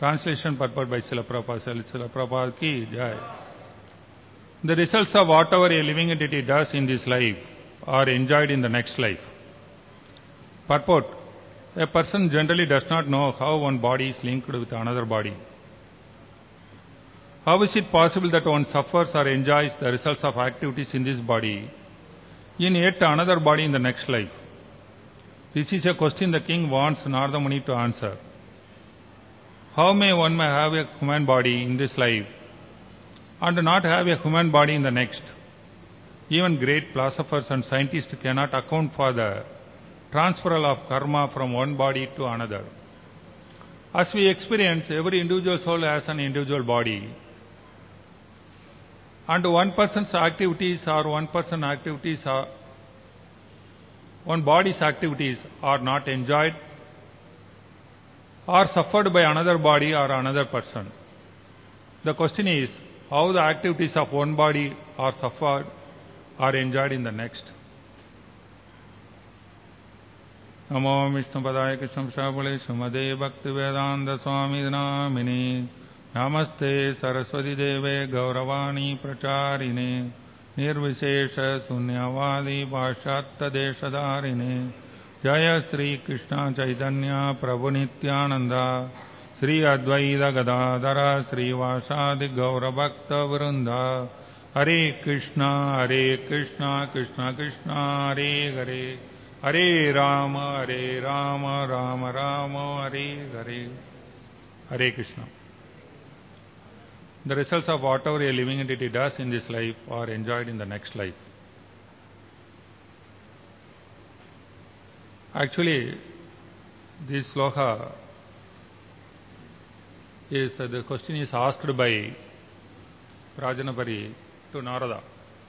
Translation purport by Srila Prabhupada. Srila Prabhupada ki jai. The results of whatever a living entity does in this life are enjoyed in the next life. Purport. A person generally does not know how one body is linked with another body. How is it possible that one suffers or enjoys the results of activities in this body in yet another body in the next life? This is a question the king wants Narada Muni to answer. How may one have a human body in this life and not have a human body in the next? Even great philosophers and scientists cannot account for the transferal of karma from one body to another. As we experience, every individual soul has an individual body. And one person's activities or one body's activities are not enjoyed or suffered by another body or another person. The question is how the activities of one body are suffered or enjoyed in the next. Namo Vishnu Padaya Krishna Prabhule Sumade Bhakti Vedanta Swami Namini Namaste Saraswati Deve Gauravani Pracharine Nirvishesha Sunyavadi Pashatta Deshadharine Jaya Sri Krishna Chaitanya Prabhu Nityananda Sri Advaita Gadadhara Sri Vasadi Gaura Bhakta Vrunda Hare Krishna Krishna Krishna Hare Hare Hare Rama Rama Rama Hare Hare Hare Krishna. The results of whatever a living entity does in this life are enjoyed in the next life. Actually, this sloka is, the question is asked by Rajanapari to Narada.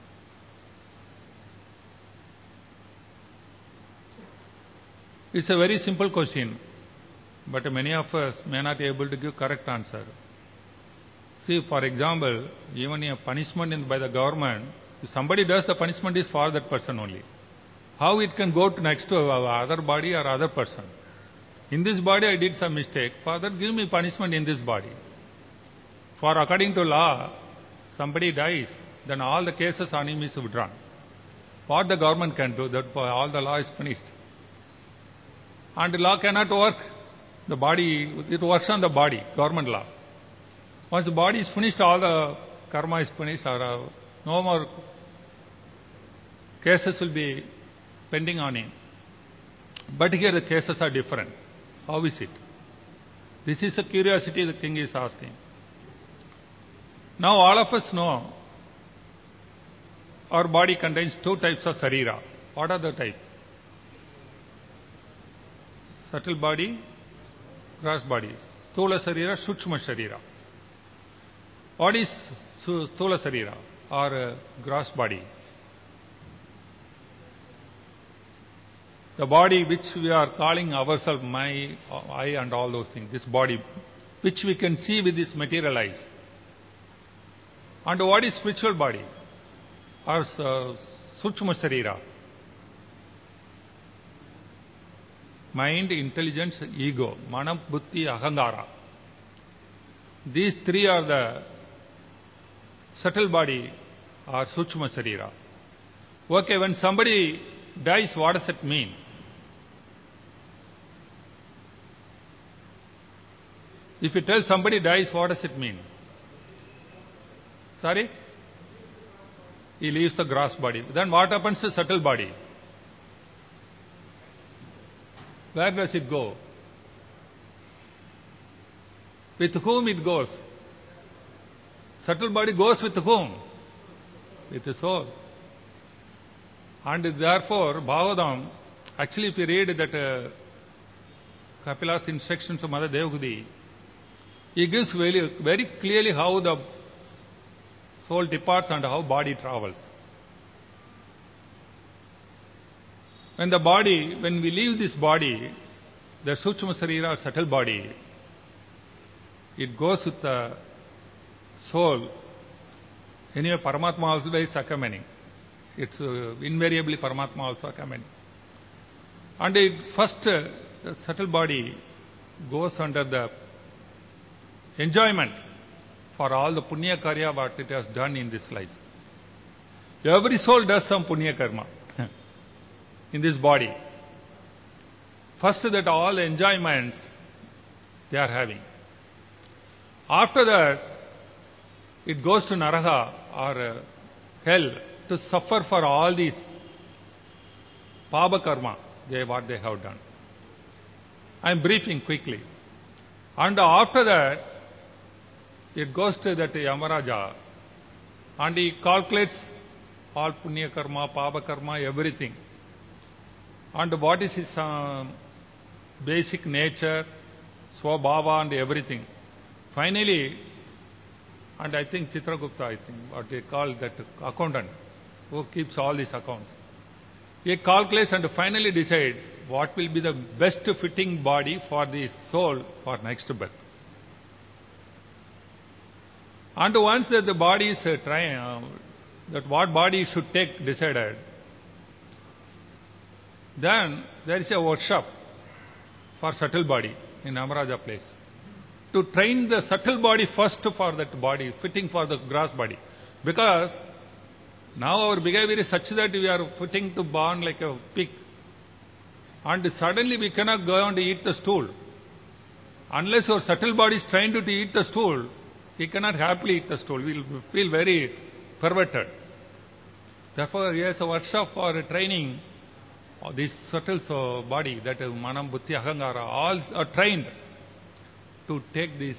It's a very simple question, but many of us may not be able to give correct answer. See, for example, even a punishment by the government, if somebody does, the punishment is for that person only. How it can go to next to other body or other person? In this body I did some mistake, Father, give me punishment in this body. For according to law, somebody dies, then all the cases on him is withdrawn. What the government can do, that all the law is finished. And the law cannot work. The body, it works on the body, government law. Once the body is finished, all the karma is finished, or no more cases will be pending on him. But here the cases are different. How is it? This is a curiosity the king is asking. Now all of us know our body contains two types of sarira. What are the types? Subtle body, gross body. Sthula sarira, Sukshma sarira. What is Sthula sarira or gross body? The body which we are calling ourselves, my, I and all those things, this body which we can see with this material eyes. And what is spiritual body or Sukshma sarira? Mind, intelligence, ego, mana, buddhi, ahangara. These three are the subtle body or Sukshma sarira. Okay, when somebody dies, what does it mean? If you tell somebody dies, what does it mean? Sorry? He leaves the gross body. Then what happens to subtle body? Where does it go? With whom it goes? Subtle body goes with whom? With the soul. And therefore, Bhagavatam, actually if you read that Kapila's instructions to Mother Devagudi, he gives very, very clearly how the soul departs and how body travels. When we leave this body, the Sukshma sarira, subtle body, it goes with the soul. Anyway, Paramatma also is accompanying. It's invariably Paramatma also accompanying. And first, the subtle body goes under the enjoyment for all the punya karya what it has done in this life. Every soul does some punya karma in this body. First that all enjoyments they are having. After that, it goes to Naraha or hell to suffer for all these Paba karma, what they have done. I am briefing quickly. And after that, it goes to that Yamaraja and he calculates all punya karma, Paba karma, everything. And what is his basic nature, Swabhava and everything. Finally, and I think Chitragupta, what they call that accountant, who keeps all these accounts. He calculates and finally decides what will be the best fitting body for the soul for next birth. And once that the body is that what body should take decided, then there is a workshop for subtle body in Amaraja place. To train the subtle body first for that body, fitting for the gross body. Because now our behavior is such that we are fitting to born like a pig. And suddenly we cannot go and eat the stool. Unless our subtle body is trained to eat the stool, he cannot happily eat the stool. We will feel very perverted. Therefore, he has a workshop for training this subtle body, that Manam, Buddhi, Ahangara, all are trained to take this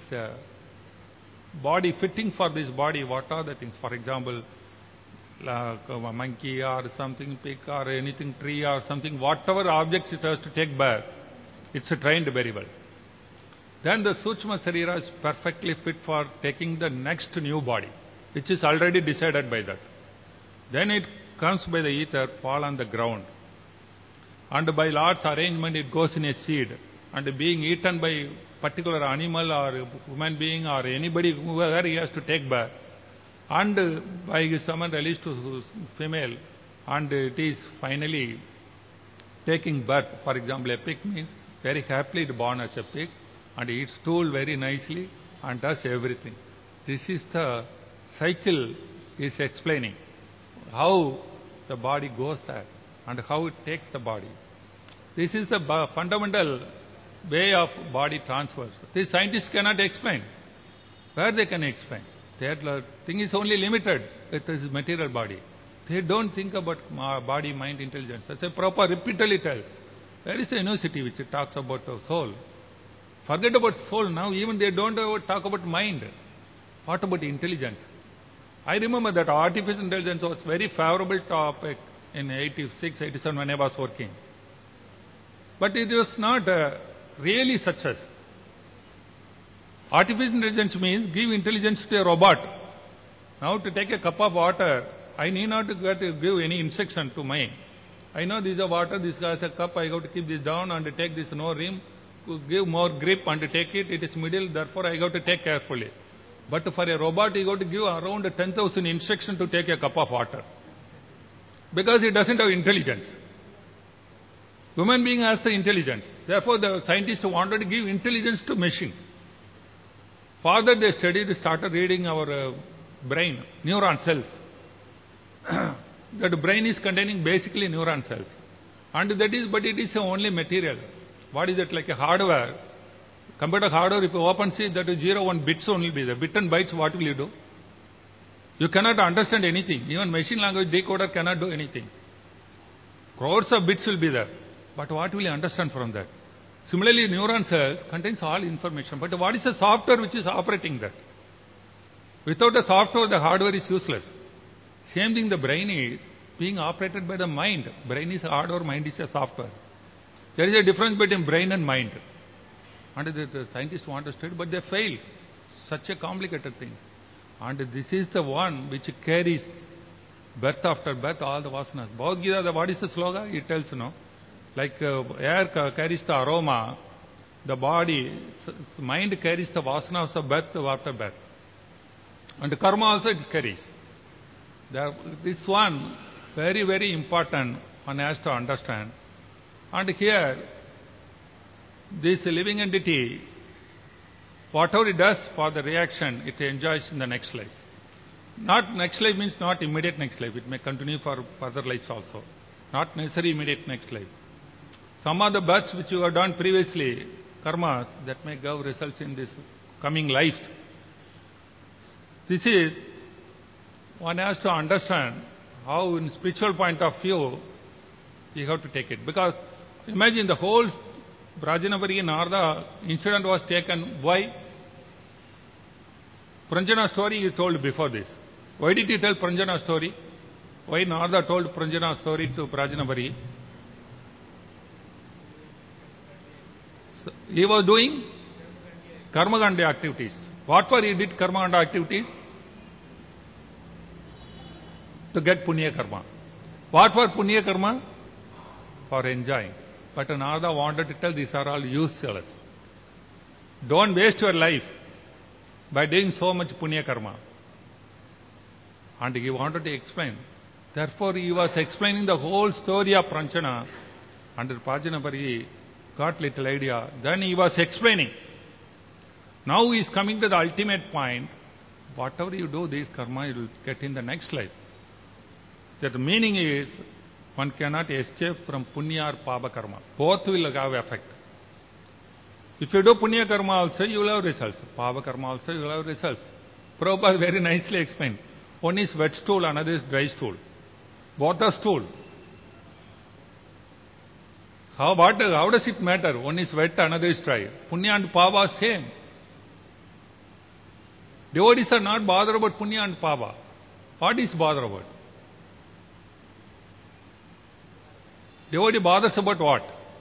body, fitting for this body. What are the things? For example, like a monkey or something, pig or anything, tree or something, whatever objects it has to take birth, it's trained very well. Then the Sukshma Sarira is perfectly fit for taking the next new body, which is already decided by that. Then it comes by the ether, fall on the ground. And by Lord's arrangement, it goes in a seed. And being eaten by particular animal or human being or anybody, whoever he has to take birth. And by someone released to female, and it is finally taking birth. For example, a pig means very happily born as a pig and eats stool very nicely and does everything. This is the cycle is explaining how the body goes there and how it takes the body. This is the fundamental way of body transfers. These scientists cannot explain. Where they can explain? Their thing is only limited with this material body. They don't think about body, mind, intelligence. That's a proper repeatedly tells. There is a university which talks about the soul. Forget about soul now, even they don't talk about mind. What about intelligence? I remember that artificial intelligence was very favorable topic in 86, 87 when I was working. But it was not really success. Artificial intelligence means give intelligence to a robot. Now to take a cup of water, I need not to give any instruction to mine. I know this is a water, this has a cup, I have to keep this down and take this no rim, to give more grip and to take it, it is middle, therefore I have to take carefully. But for a robot, you have to give around 10,000 instructions to take a cup of water. Because it doesn't have intelligence. Human being has the intelligence. Therefore, the scientists wanted to give intelligence to machine. For that they started reading our brain, neuron cells. That brain is containing basically neuron cells. And that is, but it is only material. What is it, like a hardware? Computer hardware, if you open see that 0, 1 bits only be there. Bit and bytes, what will you do? You cannot understand anything. Even machine language decoder cannot do anything. Crores of bits will be there. But what will you understand from that? Similarly, neuron cells contains all information. But what is the software which is operating that? Without a software, the hardware is useless. Same thing, the brain is being operated by the mind. Brain is hardware, mind is a software. There is a difference between brain and mind. And the scientists want to study, but they fail. Such a complicated thing. And this is the one which carries birth after birth all the vasanas. Bhagavad Gita, what is the slogan? It tells, like air carries the aroma, the body, mind carries the vasanas of birth after birth. And the karma also it carries. This one, very, very important, one has to understand. And here, this living entity Whatever it does for the reaction, it enjoys in the next life. Not next life means not immediate next life. It may continue for further lives also. Not necessarily immediate next life. Some of the births which you have done previously, karmas, that may give results in this coming lives. This is, one has to understand how in spiritual point of view, you have to take it. Because imagine the whole Brajanabari Narada incident was taken. Why? Pranjana story he told before this. Why did he tell Pranjana story? Why Narada told Pranjana story to Brajanabari? So he was doing Karmaganda activities. What for he did Karmaganda activities? To get Punya Karma. What for Punya Karma? For enjoying. But Narada wanted to tell these are all useless. Don't waste your life by doing so much Punya Karma. And he wanted to explain. Therefore, he was explaining the whole story of Pranjana. And Brajanabari got little idea. Then he was explaining. Now he is coming to the ultimate point. Whatever you do, this karma you will get in the next life. That the meaning is, one cannot escape from punya or papa karma. Both will have effect. If you do punya karma also, you will have results. Papa karma also, you will have results. Prabhupada very nicely explained. One is wet stool, another is dry stool. Both are stool. How does it matter? One is wet, another is dry. Punya and papa are same. Devotees are not bothered about punya and papa. What is bothered about? Devotee bothers about what?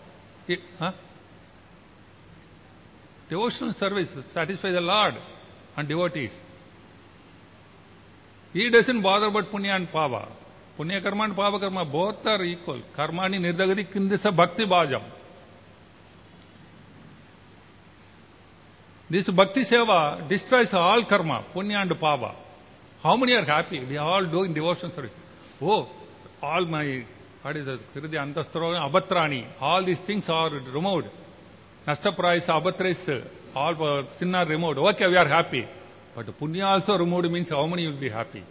Devotional service, satisfy the Lord and devotees. He doesn't bother about punya and pava. Punya karma and pava karma, both are equal. Karmani nirdagati kindisa bhakti bhajam. This bhakti seva destroys all karma, punya and pava. How many are happy? They are all doing devotional service. Oh, all my, what is it? Kirdi antastra, abatrani. All these things are removed. Nashtaprayasa, abatrayasa, all sin are removed. Okay, we are happy. But punya also removed means how many will be happy?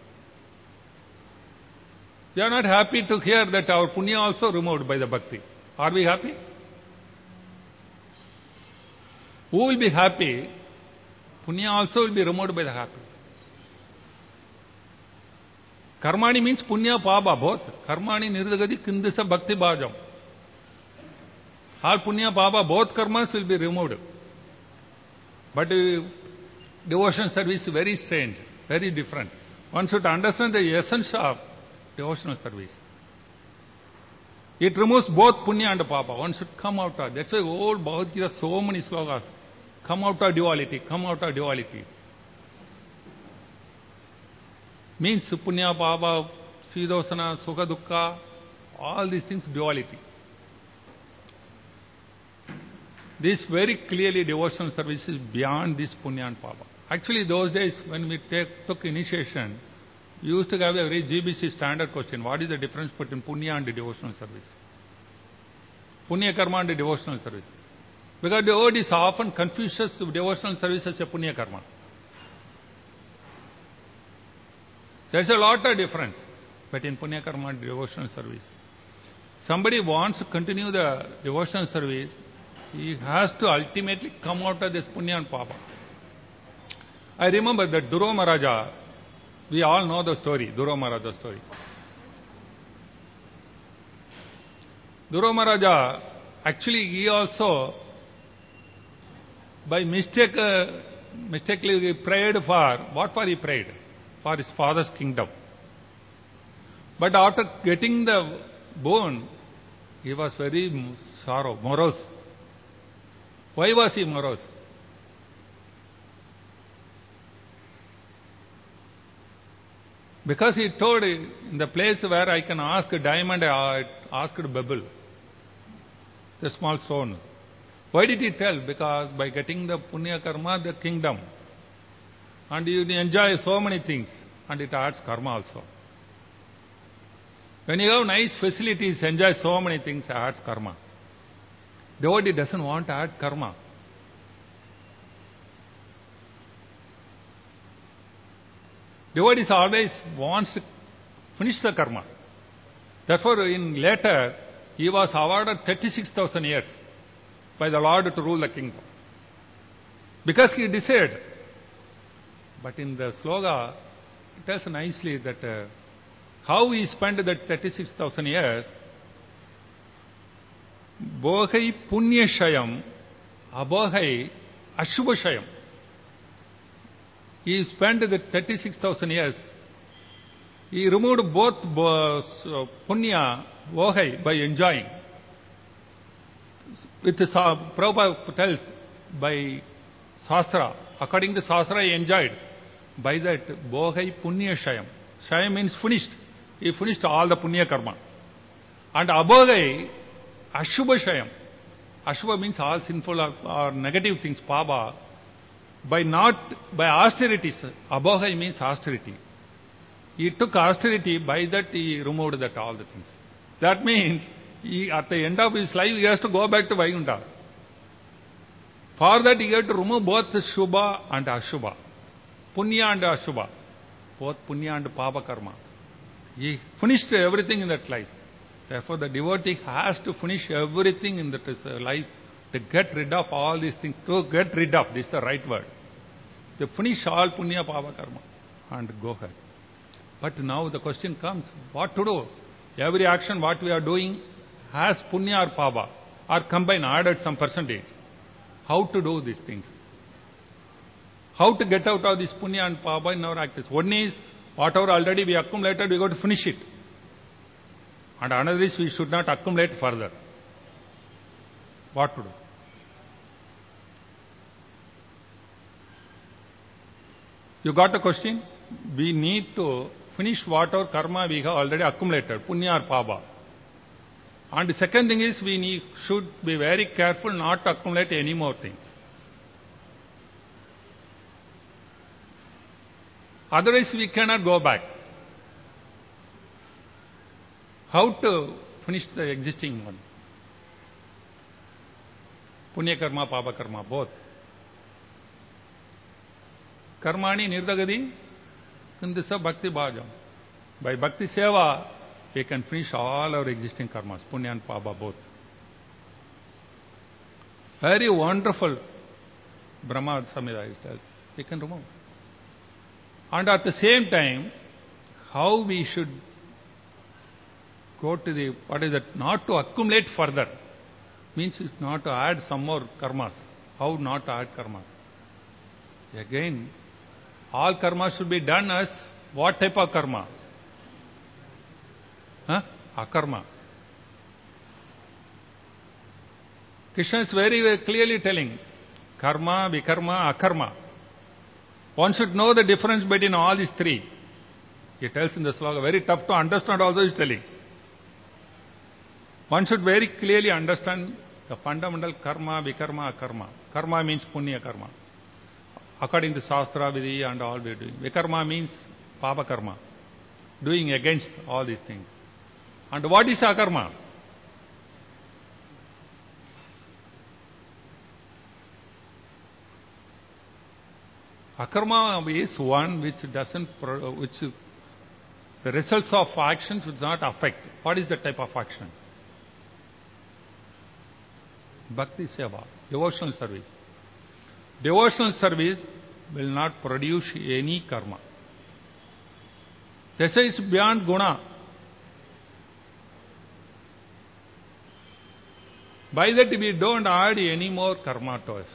We are not happy to hear that our punya also removed by the bhakti. Are we happy? Who will be happy? Punya also will be removed by the happy. Karmani means punya, papa, both. Karmani nirdagati kindisa bhakti bhajam. All punya, papa, both karmas will be removed. But devotion service is very strange, very different. One should understand the essence of devotional service. It removes both punya and papa. One should come out of. That's why old Bhagavad Gita, so many slokas. Come out of duality, come out of duality. Means punya, papa, sidosana, sukha, dukkha, all these things duality. This very clearly devotional service is beyond this punya and papa. Actually, those days when we took initiation, we used to have a very GBC standard question. What is the difference between punya and devotional service? Punya karma and devotional service. Because the word is often confuses devotional service as a punya karma. There's a lot of difference between punya karma and devotional service. Somebody wants to continue the devotional service, he has to ultimately come out of this punya and papa. I remember that Dhruva Maharaja, we all know the story, Dhruva Maharaja story. Dhruva Maharaja, actually he also, by mistakenly he prayed for, what for he prayed? For his father's kingdom. But after getting the boon, he was very morose. Why was he morose? Because he told, in the place where I can ask a diamond, I asked a pebble, the small stone. Why did he tell? Because by getting the punya karma, the kingdom, and you enjoy so many things, and it adds karma also. When you have nice facilities, enjoy so many things, it adds karma. Devotee doesn't want to add karma. Devotee always wants to finish the karma. Therefore, in later, he was awarded 36,000 years by the Lord to rule the kingdom. Because he decided. But in the sloga, it tells nicely that how he spent that 36,000 years. Bohai punyashayam, abohai ashubhashayam. He spent the 36,000 years. He removed both punya, bohai, by enjoying. With Prabhupada tells, by Shastra, according to Shastra, he enjoyed. By that, bohai punya shayam. Shayam means finished. He finished all the punya karma. And abohai ashubha shayam. Ashubha means all sinful or negative things, pava. By austerities, abohai means austerity. He took austerity, by that he removed that all the things. That means, at the end of his life, he has to go back to Vaikuntha. For that, he had to remove both Shubha and Ashubha. Punya and Ashubha. Both Punya and Pava karma. He finished everything in that life. Therefore, the devotee has to finish everything in that life to get rid of all these things. To get rid of, this is the right word. To finish all Punya, Pava karma and go ahead. But now the question comes, what to do? Every action what we are doing has Punya or Pava or combined, added some percentage. How to do these things? How to get out of this Punya and Pava in our actions? One is, whatever already we accumulated, we got to finish it. And another is, we should not accumulate further. What to do? You got the question? We need to finish whatever karma we have already accumulated, Punya or Pava. And the second thing is, we should be very careful not to accumulate any more things. Otherwise, we cannot go back. How to finish the existing one? Punya karma, Pava karma, both. Karmani nirdagadi kundisa bhakti bhajam. By bhakti seva, we can finish all our existing karmas, Punya and Pava both. Very wonderful Brahma Samhita tells. We can remove. And at the same time, how we should go to the, what is that, not to accumulate further. Means not to add some more karmas. How not to add karmas? Again, all karma should be done as what type of karma? Akarma. Krishna is very, very clearly telling, karma, vikarma, akarma. One should know the difference between all these three. He tells in the sloka, very tough to understand also he is telling. One should very clearly understand the fundamental karma, vikarma, akarma. Karma means punya karma. According to Shastra, Vidhi and all we are doing. Vikarma means Pava karma. Doing against all these things. And what is akarma? Akarma is one which doesn't, which the results of actions will not affect. What is the type of action? Bhakti seva, devotional service. Devotional service will not produce any karma. This is beyond guna. By that we don't add any more karma to us.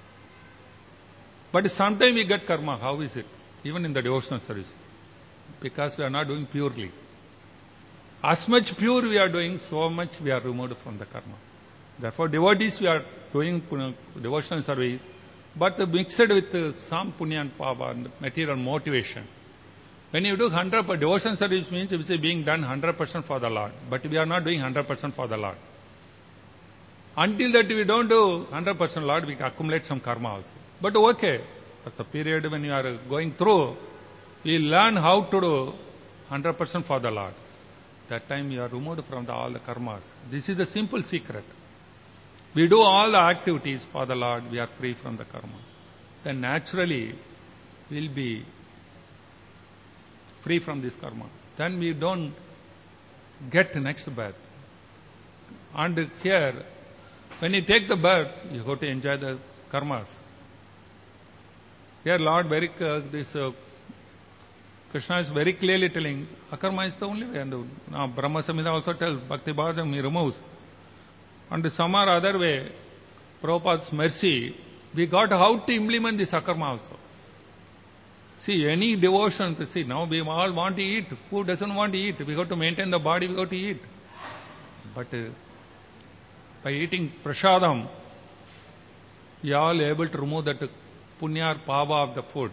But sometimes we get karma. How is it? Even in the devotional service. Because we are not doing purely. As much pure we are doing, so much we are removed from the karma. Therefore, devotees we are doing devotional service, but mixed with some punya and pava and material motivation. When you do 100% devotional service means it is being done 100% for the Lord. But we are not doing 100% for the Lord. Until that we don't do 100% Lord, we accumulate some karma also. But okay, that's the period when you are going through, we learn how to do 100% for the Lord. That time you are removed from all the karmas. This is the simple secret. We do all the activities for the Lord, we are free from the karma. Then naturally, we'll be free from this karma. Then we don't get next birth. And here, when you take the birth, you have to enjoy the karmas. Here Lord Krishna is very clearly telling, akarma is the only way. And now Brahma Samhita also tells, Bhakti Bhajam he removes. And some or other way, Prabhupada's mercy, we got how to implement this akarma also. See, any devotion, see, now we all want to eat. Who doesn't want to eat? We have to maintain the body, we have to eat. But by eating prasadam, we are all able to remove that punya or pava of the food.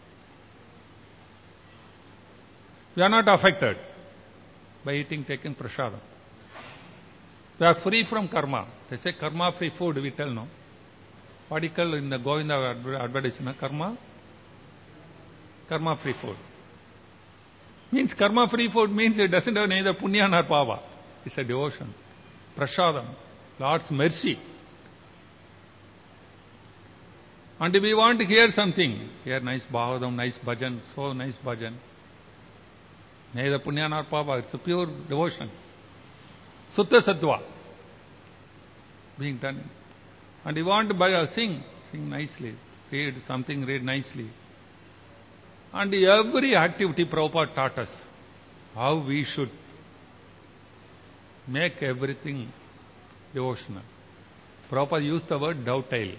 We are not affected by taking prasadam. We are free from karma. They say karma-free food, we tell no. What you call in the Govinda advertisement, karma-free food. Means karma-free food means it doesn't have neither punya nor pava. It's a devotion. Prasadam, Lord's mercy. And if we want to hear something, hear nice bhagavatam, nice bhajan, so nice bhajan. Neither punya nor pava, it's a pure devotion. Sutta Sattva being done. And you want to sing nicely. Read something, read nicely. And every activity Prabhupada taught us how we should make everything devotional. Prabhupada used the word dovetail.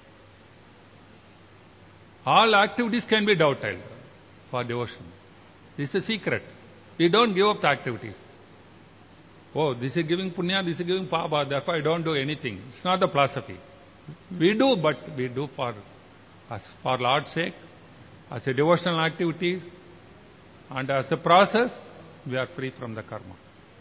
All activities can be dovetailed for devotion. This is the secret. We don't give up the activities. Oh, this is giving punya, this is giving pava, therefore I don't do anything. It's not the philosophy. We do, but we do for Lord's sake, as a devotional activities, and as a process, we are free from the karma.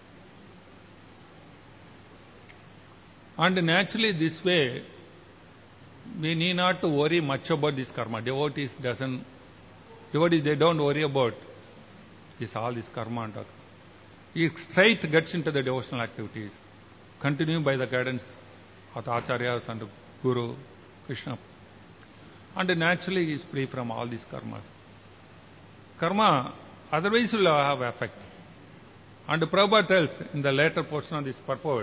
And naturally this way, we need not to worry much about this karma. Devotees, they don't worry about all this karma and he straight gets into the devotional activities, continuing by the guidance of the acharyas and Guru, Krishna. And naturally he is free from all these karmas. Karma otherwise will have effect. And Prabhupada tells in the later portion of this purport,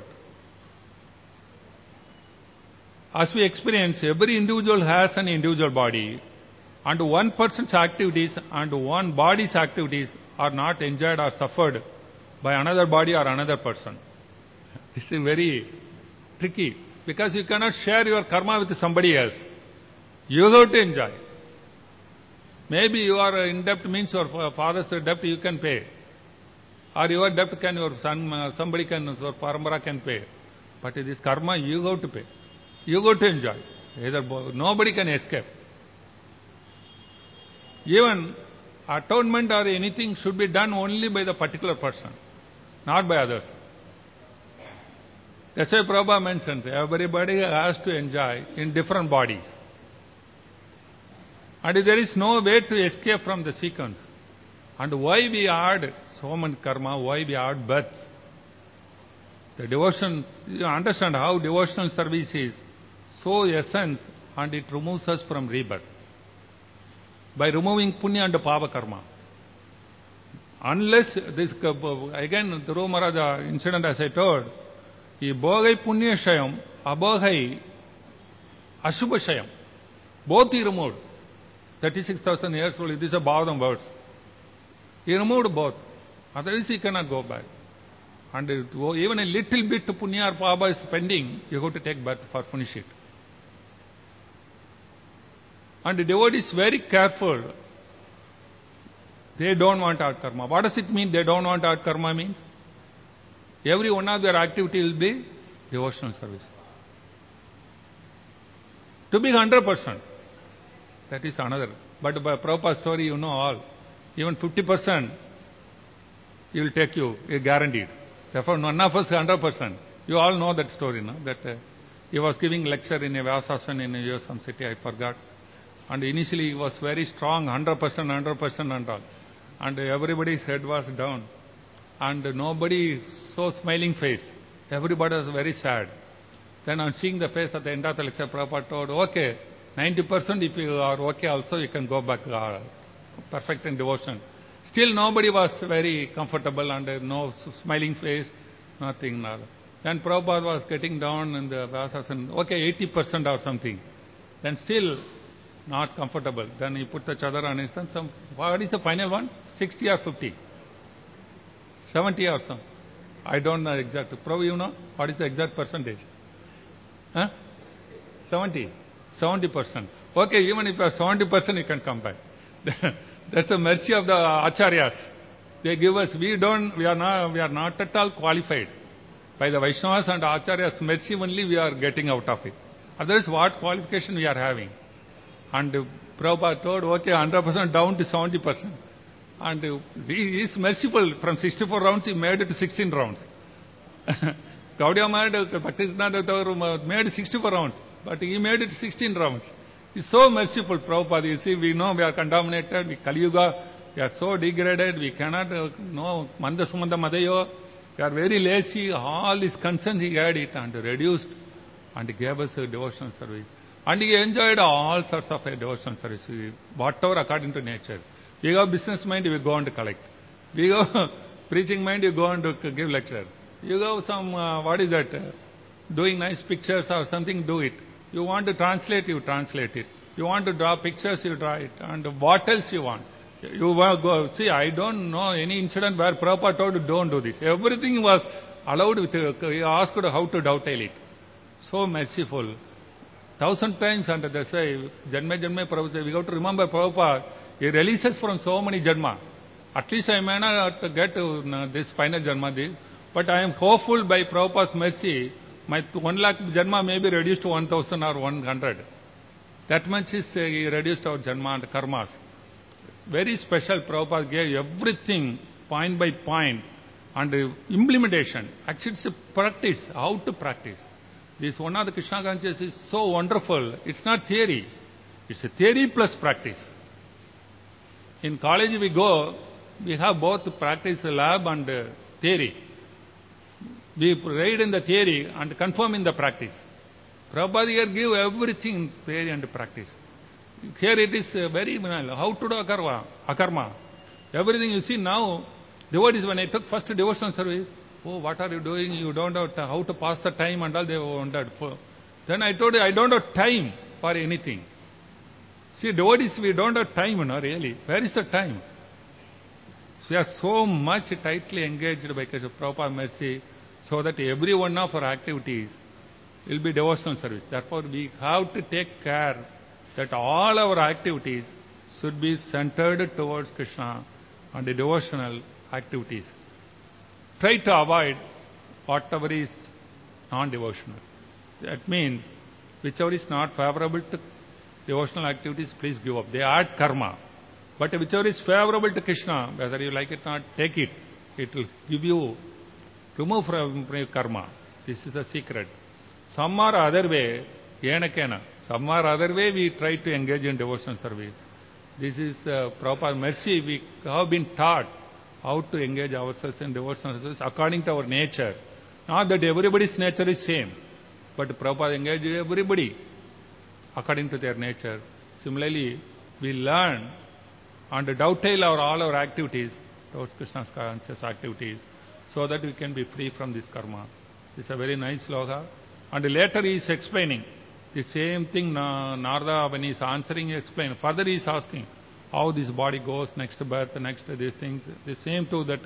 as we experience, every individual has an individual body, and one person's activities and one body's activities are not enjoyed or suffered by another body or another person. This is very tricky, because you cannot share your karma with somebody else. You have to enjoy. Maybe you are in debt, means your father's debt you can pay. Or your debt can your son, somebody can, your parambara can pay. But this karma you have to pay. You have to enjoy. Nobody can escape. Even atonement or anything should be done only by the particular person, not by others. That's why Prabhupada mentions everybody has to enjoy in different bodies. And there is no way to escape from the sequence. And why we add so much karma, why we add birth? The devotion, you understand how devotional service is so essence, and it removes us from rebirth. By removing punya and pava karma. Unless this, again, Dhruva Maharaja incident as I told, bhogai punya shayam, abhogai ashubha shayam. Both he removed. 36,000 years old, these are Bhagavatam words. He removed both. Otherwise he cannot go back. And even a little bit punya or pava is pending, you have to take birth for finish it. And the devotee is very careful. They don't want our karma. What does it mean they don't want our karma means? Every one of their activity will be devotional service. To be 100%. That is another. But by Prabhupada's story, you know all. Even 50%, he will take you, guaranteed. Therefore, none of us 100%. You all know that story, no? That he was giving lecture in a Vyasasana in some city, I forgot. And initially he was very strong, 100% and all. And everybody's head was down. And nobody so smiling face. Everybody was very sad. Then on seeing the face at the end of the lecture, Prabhupada told, okay, 90% if you are okay also, you can go back perfect in devotion. Still nobody was very comfortable and no smiling face, nothing. Then Prabhupada was getting down in the Vyasasana, okay, 80% or something. Then still not comfortable. Then he put the chadar on his tongue. What is the final one? 60 or 50? 70 or some? I don't know exact. Prabhu, you know? What is the exact percentage? Huh? 70? 70%. Okay, even if you are 70%, you can come back. That's the mercy of the acharyas. They give us, we are not at all qualified. By the Vaishnavas and acharyas' mercy only we are getting out of it. Otherwise, what qualification we are having? And Prabhupada told, okay, 100% down to 70%. And he is merciful. From 64 rounds, he made it to 16 rounds. Gaudiya Bhaktisiddhanta made 64 rounds, but he made it 16 rounds. He's so merciful, Prabhupada. You see, we know we are contaminated, Kali Yuga, we are so degraded, we cannot know Manda Sumanda Madayo, we are very lazy. All his concerns he had it and reduced and gave us a devotional service. And he enjoyed all sorts of devotional service, whatever according to nature. We go business mind, we go and collect. We go preaching mind, you go and give lecture. You go some, doing nice pictures or something, do it. You want to translate, you translate it. You want to draw pictures, you draw it. And what else you want? You go, see, I don't know any incident where Prabhupada told don't do this. Everything was allowed with, he asked how to dovetail it. So merciful. 1,000 times, and they say, Janme Prabhupada say, we have to remember Prabhupada, he releases from so many Janma. At least I may not get this final Janma, but I am hopeful by Prabhupada's mercy, my 1 lakh Janma may be reduced to 1,000 or 100. That much is reduced our Janma and Karmas. Very special, Prabhupada gave everything point by point and implementation. Actually, it's a practice, how to practice. This one of the Krishna consciousness is so wonderful. It's not theory. It's a theory plus practice. In college we go, we have both practice lab and theory. We read in the theory and confirm in the practice. Prabhupada here give everything theory and practice. Here it is very how to do akarma. Everything you see now, devotees, when I took first devotional service, oh, what are you doing? You don't know how to pass the time and all, they wondered. Then I told you, I don't have time for anything. See, devotees, we don't have time, really. Where is the time? So we are so much tightly engaged by Prabhupada mercy, so that every one of our activities will be devotional service. Therefore, we have to take care that all our activities should be centered towards Krishna and the devotional activities. Try to avoid whatever is non-devotional. That means, whichever is not favorable to devotional activities, please give up. They add karma. But whichever is favorable to Krishna, whether you like it or not, take it. It will give you, remove from karma. This is the secret. Some or other way, some or other way we try to engage in devotional service. This is proper mercy. We have been taught how to engage ourselves in devotional service according to our nature. Not that everybody's nature is same, but Prabhupada engaged everybody according to their nature. Similarly, we learn and dovetail all our activities towards Krishna's conscious activities, so that we can be free from this karma. This is a very nice sloka. And later he is explaining the same thing. Narada, when he is answering, he explains. Further he is asking how this body goes, next birth, next these things. The same to that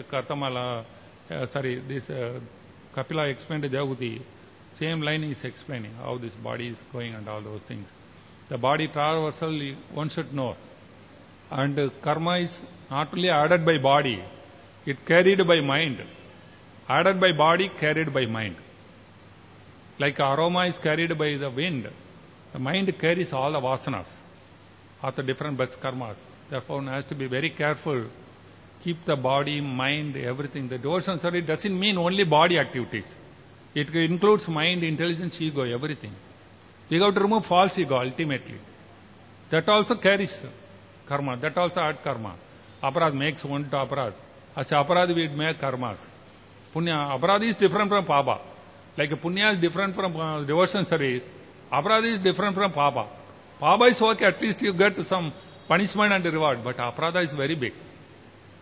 Kapila explained to Devahuti. Same line he is explaining, how this body is going and all those things. The body traversal, one should know. And karma is not only added by body, it carried by mind. Added by body, carried by mind. Like aroma is carried by the wind, the mind carries all the vasanas of the different births, karmas. Therefore, one has to be very careful. Keep the body, mind, everything. The devotional service doesn't mean only body activities. It includes mind, intelligence, ego, everything. We have to remove false ego ultimately. That also carries karma. That also adds karma. Aparad makes one to aparad. Acha aparad we make karmas. Punya, aparad is different from papa. Like punya is different from devotion service. Aparad is different from papa. Papa is okay, at least you get some punishment and reward. But aparada is very big.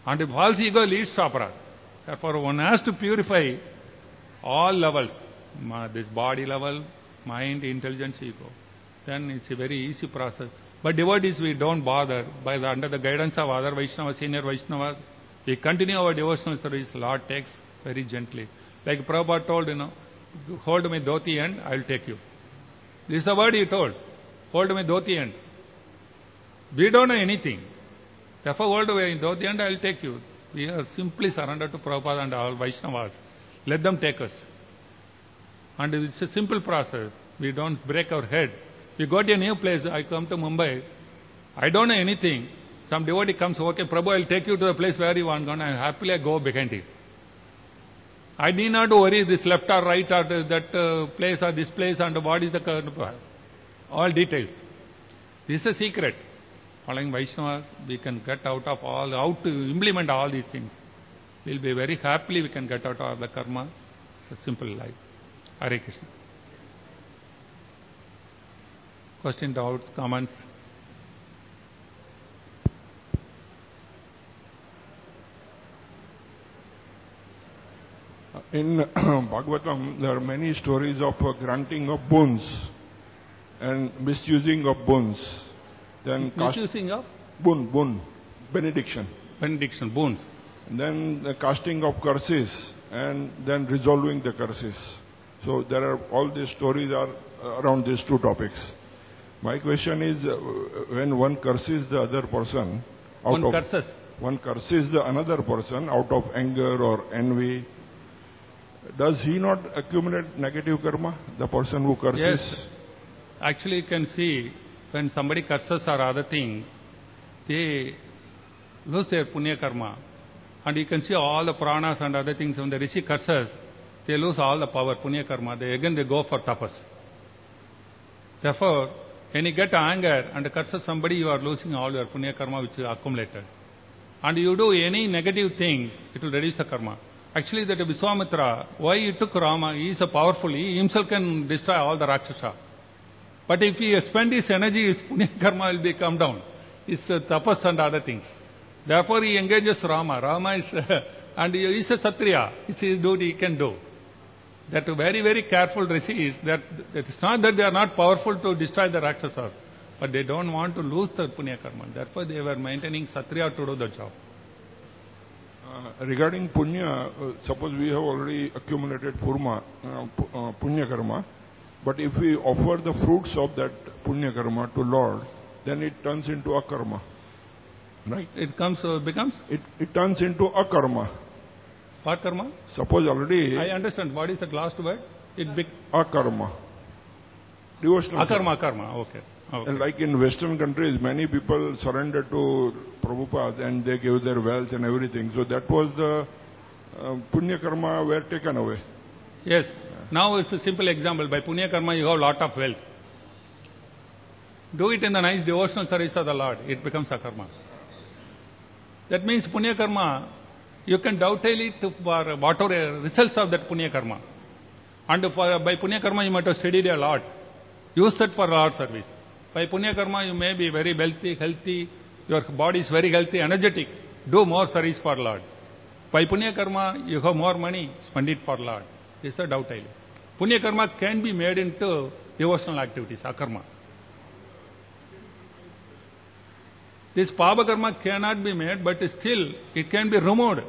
And the false ego leads to aparadha. Therefore, one has to purify all levels, this body level, mind, intelligence, ego. Then it's a very easy process. But devotees, we don't bother. Under the guidance of other Vaishnavas, senior Vaishnavas, we continue our devotional service. Lord takes very gently. Like Prabhupada told, hold my dhoti and I will take you. This is the word he told. Hold my dhoti end. We don't know anything. Therefore, hold my dhoti end, I will take you. We are simply surrendered to Prabhupada and all Vaishnavas. Let them take us. And it's a simple process. We don't break our head. We go to a new place. I come to Mumbai. I don't know anything. Some devotee comes, okay, Prabhu, I will take you to the place where you want. And I happily go behind him. I need not worry this left or right or that place or this place and what is the all details. This is a secret. Following Vaishnavas, we can get out of all, how to implement all these things. We will be very happily we can get out of the karma. It's a simple life. Hare Krishna. Question, doubts, comments? In Bhagavatam, there are many stories of granting of boons and misusing of boons. Then misusing of? Boon, benediction. Benediction, boons. And then the casting of curses and then resolving the curses. So there are all these stories are around these two topics. My question is, when one curses the other person, one curses the another person out of anger or envy, does he not accumulate negative karma, the person who curses? Yes. Actually, you can see when somebody curses or other thing, they lose their punya karma. And you can see all the pranas and other things, when the rishi curses, they lose all the power, punya karma. Again they go for tapas. Therefore, when you get anger and curses somebody, you are losing all your punya karma which is accumulated. And you do any negative things, it will reduce the karma. Actually, that Vishwamitra, why he took Rama, he is a powerful, he himself can destroy all the Rakshasa. But if he spend his energy, his punya karma will be come down. His tapas and other things. Therefore, he engages Rama. Rama is, and he is a Satriya. It's his duty, he can do. That very, very careful rishi is that it's not that they are not powerful to destroy the Rakshasas, but they don't want to lose the punya karma. Therefore, they were maintaining Satriya to do the job. Regarding punya, suppose we have already accumulated punya karma, but if we offer the fruits of that punya karma to Lord, then it turns into a karma. Right? It becomes? It turns into a karma. What karma? Suppose already... I understand. What is that last word? Akarma. Devotional. Akarma. Okay. And like in Western countries, many people surrender to Prabhupada and they give their wealth and everything. So that was the punya karma were taken away. Yes. Now it's a simple example. By punya karma, you have a lot of wealth. Do it in the nice devotional service of the Lord. It becomes a karma. That means punya karma, you can dovetail it for whatever results of that punya karma. And by punya karma, you might have studied a lot. Use that for Lord service. By punya karma, you may be very wealthy, healthy, your body is very healthy, energetic. Do more service for Lord. By punya karma, you have more money, spend it for Lord. This is a dovetail. Punya karma can be made into devotional activities, akarma. This papa karma cannot be made, but still it can be removed.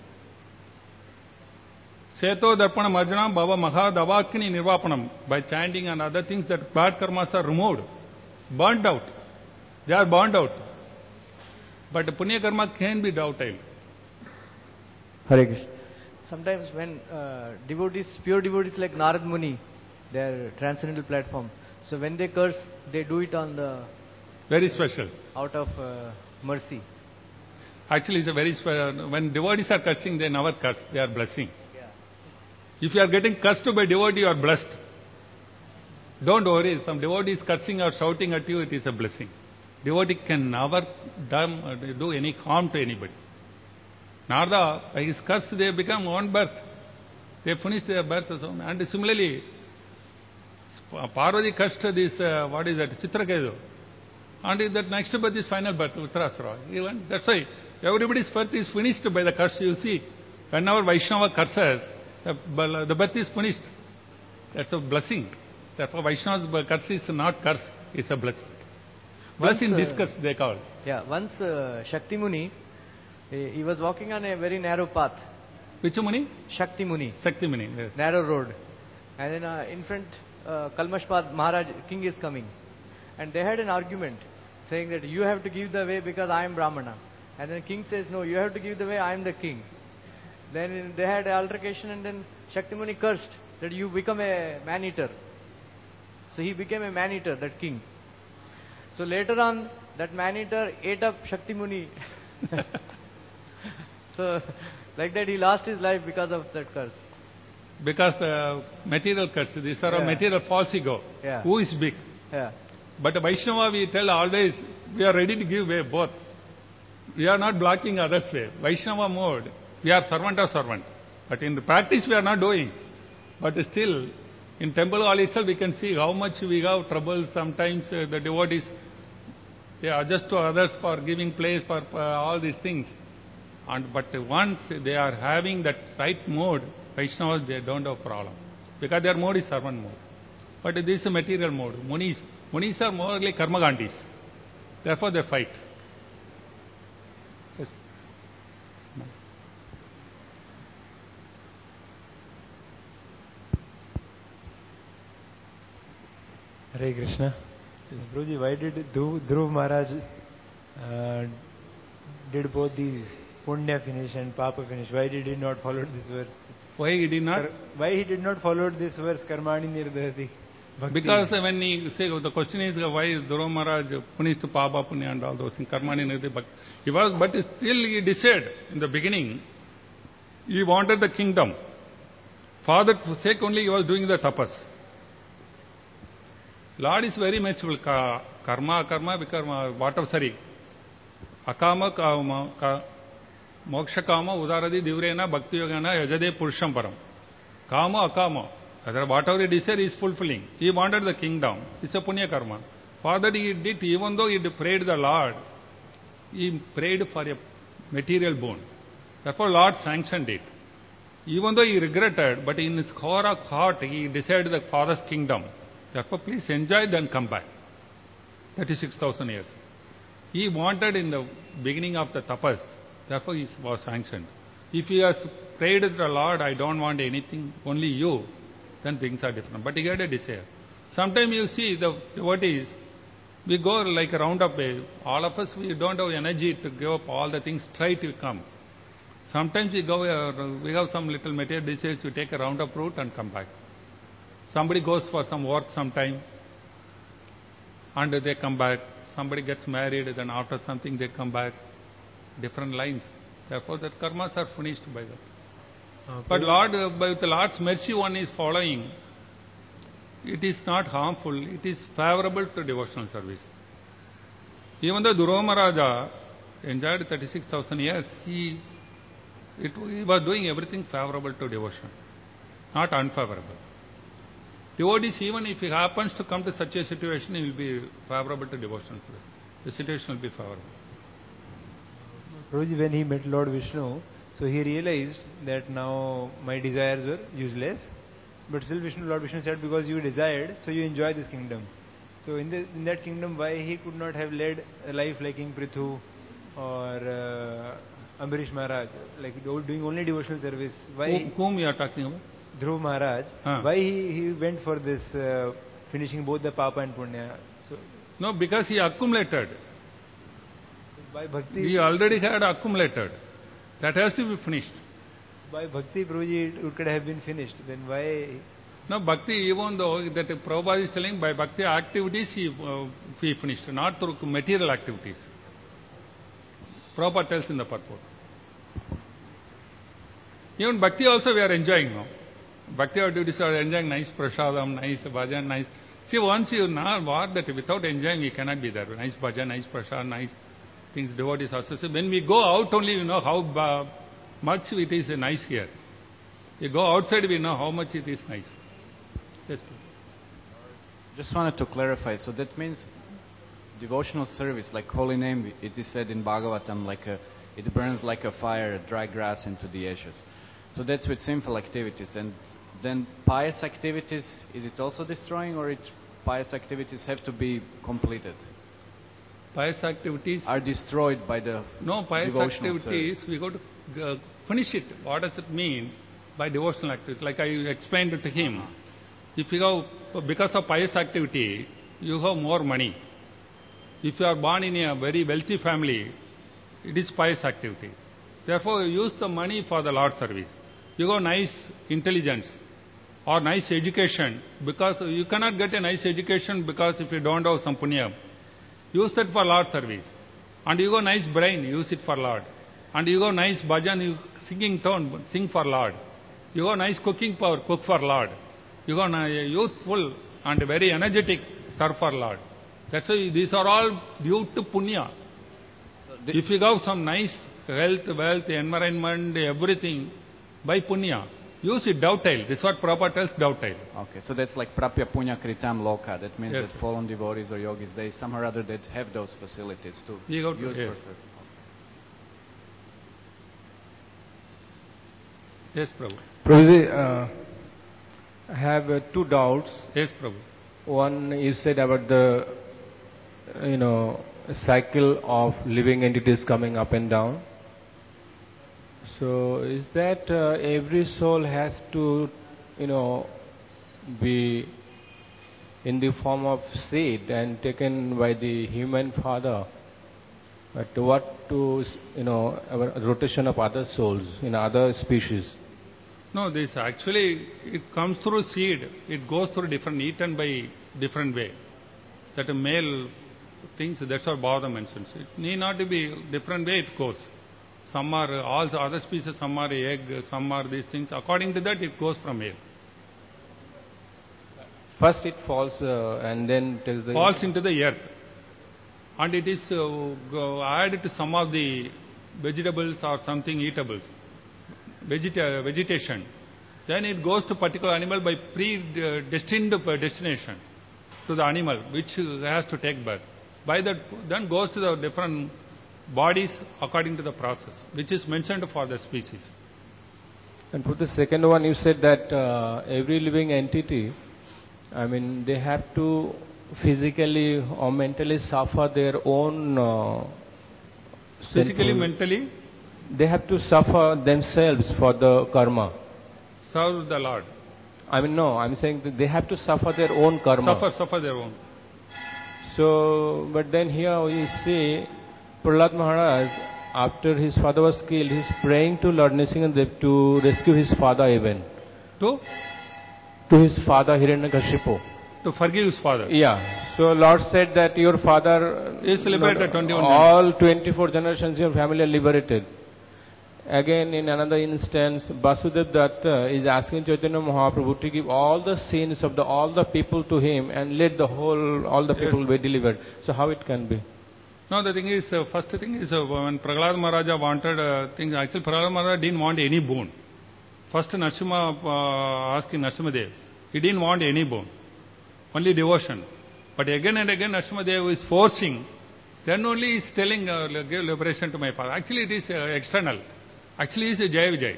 Seto darpana marjana bhava maha davakini nirvapanam. By chanting and other things, that bad karmas are removed, burnt out. They are burned out. But punya karma can be dovetailed. Hare Krishna. Sometimes when devotees, pure devotees like Narad Muni, they are transcendental platform. So when they curse, they do it on the... Very special. Out of mercy. Actually, it's a very special. When devotees are cursing, they never curse. They are blessing. Yeah. If you are getting cursed by devotee, you are blessed. Don't worry. Some devotee is cursing or shouting at you, it is a blessing. Devotee can never do any harm to anybody. Narada, by his curse, they become one birth. They finish their birth. And similarly, Parvati cursed this, Chitraketu. And that next birth is final birth, Uttarasura. Even that's why Everybody's birth is finished by the curse. You see, whenever Vaishnava curses, the birth is finished. That's a blessing. Therefore, Vaishnava's curse is not curse, it's a blessing. Blessing discuss, they call. Yeah, once Shakti Muni, he was walking on a very narrow path. Which Muni? Shakti Muni. Shakti Muni, yes. Narrow road. And then in front, Kalmashpad Maharaj, king is coming. And they had an argument, saying that you have to give the way because I am Brahmana. And then king says, no, you have to give the way, I am the king. Then they had an altercation, and then Shakti Muni cursed that you become a man-eater. So he became a man-eater, that king. So later on, that man-eater ate up Shakti Muni. So like that he lost his life because of that curse. Because the material curse, these are all material false ego. Yeah. Who is big? Yeah. But Vaishnava, we tell always, we are ready to give way both. We are not blocking others' way. Vaishnava mode, we are servant of servant. But in the practice we are not doing. But still, in temple hall itself we can see how much we have trouble. Sometimes the devotees, they adjust to others for giving place for all these things. But once they are having that right mode, Vaishnavas, they don't have problem. Because their mode is servant mode. But this is a material mode. Munis are more like karmagandhis. Therefore they fight. Yes. Hare Krishna. Yes. Guruji, why did Dhruv Maharaj did both these Punya finish and Papa finish? Why did he not follow this verse? Why he did not? Why he did not follow this verse, Karmani Nirdhati? Because when he say, the question is why Dhruva Maharaj punished Papa Punya and all those things, Karmani Nirdhati, but still he decided in the beginning, he wanted the kingdom. For that sake only he was doing the tapas. Lord is very merciful. Karma, vikarma, whatever, sorry. Akama, moksha kama, udaradi, divrena, bhakti yogana, yajade purusham param. Kama, akama. Whatever he desired is fulfilling. He wanted the kingdom. It's a punya karma. For that he did, even though he prayed the Lord, he prayed for a material boon. Therefore Lord sanctioned it. Even though he regretted, but in his core of heart, he decided the Father's kingdom. Therefore, please enjoy, then come back. 36,000 years. He wanted in the beginning of the tapas. Therefore, he was sanctioned. If he has prayed to the Lord, I don't want anything, only you, then things are different. But he had a desire. Sometimes you see the devotees, we go like a roundup way. All of us, we don't have energy to give up all the things, try to come. Sometimes we go, we have some little material desires, we take a roundup route and come back. Somebody goes for some work sometime and they come back. Somebody gets married, then after something they come back. Different lines. Therefore, the karmas are finished by that. Okay. But Lord, by the Lord's mercy, one is following. It is not harmful. It is favorable to devotional service. Even though Dhruva Maharaja enjoyed 36,000 years, he was doing everything favorable to devotion, not unfavorable. Devotees, even if he happens to come to such a situation, he will be favorable to devotional service. The situation will be favorable. Guruji, when he met Lord Vishnu, so he realized that now my desires were useless. But still Lord Vishnu said, because you desired, so you enjoy this kingdom. So in that kingdom, why he could not have led a life like King Prithu or Ambarish Maharaj, like doing only devotional service? Why? Whom you are talking about? Dhruv Maharaj. Why he went for this finishing both the Papa and Punya? So, no, because he accumulated. By bhakti, he already had accumulated. That has to be finished. By bhakti, Prabhuji, it could have been finished. Then why? No, bhakti, even though that Prabhupada is telling, by bhakti activities he finished, not through material activities. Prabhupada tells in the purport. Even bhakti also we are enjoying now. Bhakti activities are enjoying nice prasadam, nice bhajan, nice. See, once you know what that without enjoying we cannot be there. Nice bhajan, nice prasad, nice things devotees also. So when we go out only you know how much it is nice here. We go outside we know how much it is nice. Yes, please. Just wanted to clarify. So that means devotional service, like holy name, it is said in Bhagavatam, like it burns like a fire, dry grass into the ashes. So that's with sinful activities. And then pious activities, is it also destroying, or pious activities have to be completed? Pious activities Are destroyed by the pious devotional activities, service. we got to finish it. What does it mean by devotional activities? Like I explained to him, if you have, because of pious activity, you have more money. If you are born in a very wealthy family, it is pious activity. Therefore, you use the money for the Lord service. You have nice intelligence or nice education, because you cannot get a nice education because if you don't have some punya. Use that for Lord service. And you got nice brain, use it for Lord. And you got nice bhajan, you singing tone, sing for Lord. You got nice cooking power, cook for Lord. You got youthful and very energetic, serve for Lord. That's why these are all due to punya. If you have some nice health, wealth, environment, everything, by punya, use it dovetail. This is what Prabhupada tells, dovetail. Okay, so that's like prapya punya kritam loka. That means Yes. that fallen devotees or yogis, they somehow or other that have those facilities to You got to- use yes. for certain. Yes, Prabhu. Prabhuji, I have two doubts. Yes, Prabhu. One, you said about the, cycle of living entities coming up and down. So, is that every soul has to, be in the form of seed and taken by the human father? But what to, our rotation of other souls in other species? No, this actually, it comes through seed. It goes through different, eaten by different way. That a male thinks, that's what Bhagavatam mentions. It need not to be different way it goes. Some are, all the other species, some are egg, some are these things. According to that, it goes from male. First it falls and then takes the... Falls into the earth. And it is added to some of the vegetables or something eatables. Vegetation. Then it goes to particular animal by predestined destination to the animal which has to take birth. By that, then goes to the different bodies according to the process, which is mentioned for the species. And for the second one, you said that every living entity, they have to physically or mentally suffer their own... Physically, sinful- mentally, They have to suffer themselves for the karma. serve the Lord. No, I'm saying that they have to suffer their own karma. Suffer their own. So, but then here we see Prahlad Maharaj, after his father was killed, he's praying to Lord Nrsimhadev to rescue his father even. To His father Hiranyakashipu. forgive his father. Yeah. So Lord said that your father Is liberated, 21 all 24 generations your family are liberated. Again, in another instance, Vasudev Datta is asking Chaitanya Mahaprabhu to give all the sins of all the people to him and let all the people be delivered. So how it can be? No, the thing is, first thing is, when Prahlad Maharaja wanted things, actually Prahlad Maharaja didn't want any boon. First Nrsimha asking Nrsimhadev, he didn't want any boon, only devotion. But again and again Nrsimhadev is forcing, then only he is telling, give liberation to my father. Actually it is external. Actually he is a Jaya Vijay.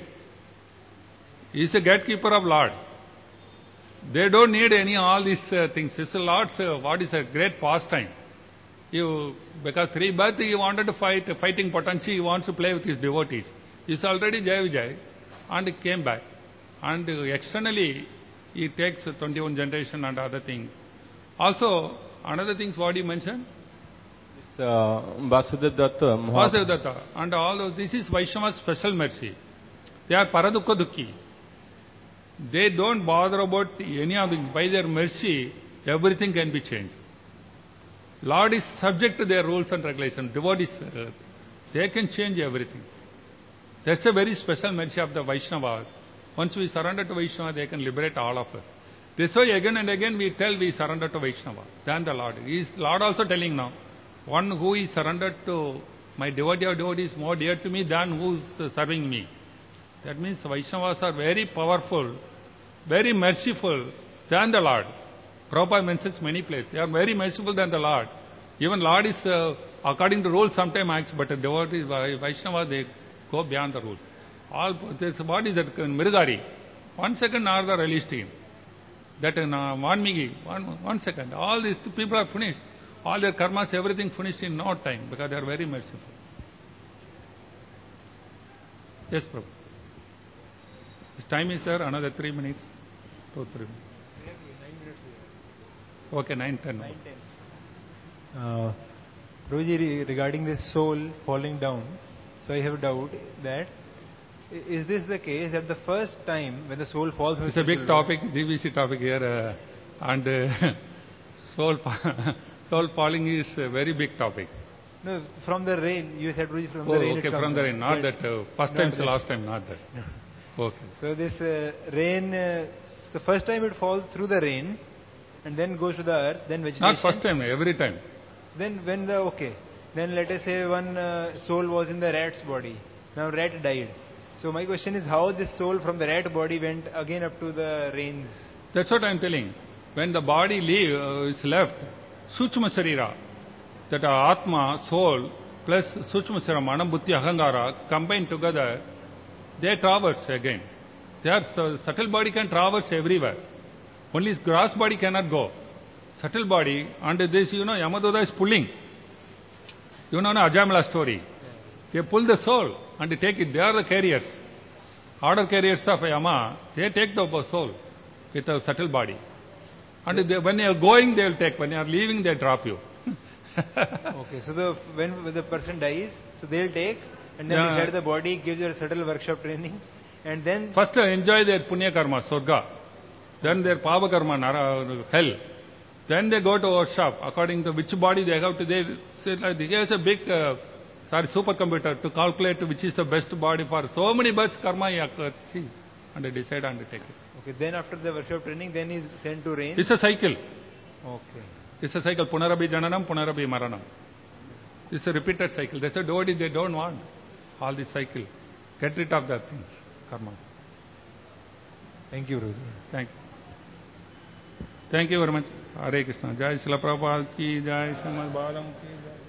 He is a gatekeeper of Lord. They don't need all these things. It's a Lord's, what is a great pastime. Because 3 births he wanted to fighting potency, he wants to play with his devotees. He is already Jaya Vijay and he came back. And externally he takes 21 generation and other things. Also, another things what you mentioned? Vasudev Datta. Vasudev Datta. And all of this is Vaishnava's special mercy. They are paradukha dukhi. They don't bother about any of things. By their mercy, everything can be changed. Lord is subject to their rules and regulations. Devotees, they can change everything. That's a very special mercy of the Vaishnavas. Once we surrender to Vaishnava, they can liberate all of us. This way again and again we tell we surrender to Vaishnava, than the Lord. Is Lord also telling now, one who is surrendered to my devotee or devotee is more dear to me than who is serving me. That means Vaishnavas are very powerful, very merciful than the Lord. Prabhupada mentions many places. They are very merciful than the Lord. Even Lord is according to rules sometimes acts, but devotees, Vaishnava, they go beyond the rules. All this, what is that Mirgari? 1 second Narada released him. That Vanmigi, 1 second. All these people are finished. All their karmas, everything finished in no time because they are very merciful. Yes, Prabhu. This time is there, another 3 minutes. 2, 3 minutes. Okay, 9, 10. 9, 10. Prabhuji, regarding this soul falling down, so I have a doubt that is this the case that the first time when the soul falls from it's a big topic, GBC topic here, and soul falling is a very big topic. No, from the rain, you said Prabhuji, from the rain. Okay, from the rain, not that first time, the last time, not that. No. Okay. So this rain, the first time it falls through the rain and then goes to the earth, then vegetation. Not first time, every time. So then when then let us say one soul was in the rat's body. Now rat died. So my question is how this soul from the rat body went again up to the rains? That's what I am telling. When the body is left, Suchma Sarira, that Atma, soul, plus Suchma Sarira, Manam, Buddhi, Ahankara, combined together, they traverse again. Their subtle body can traverse everywhere. Only gross body cannot go. Subtle body, and this, Yamadoda is pulling. You know Ajamala story. They pull the soul and they take it. They are the carriers. Order carriers of Yama, they take the soul with a subtle body. And when you are going, they will take. When you are leaving, they drop you. Okay, so when the person dies, so they will take, and then inside the body gives you a subtle workshop training, and then first enjoy their punya karma, Surga, then their pava karma, hell. Then they go to workshop according to which body they have to. They have a big supercomputer to calculate which is the best body for so many births karma you see, and they decide and take it. Okay, then after the workshop training, then he is sent to rain. It's a cycle. Okay. It's a cycle. Punarabi Jananam, Punarabi Maranam. It's a repeated cycle. That's why devotees, they don't want all this cycle. Get rid of that things, karma. Thank you, Rudy. Thank you. Thank you very much. Hare Krishna. Jai Srila Prabhupada ki, Jai Srimad Bhagavatam ki, Jai.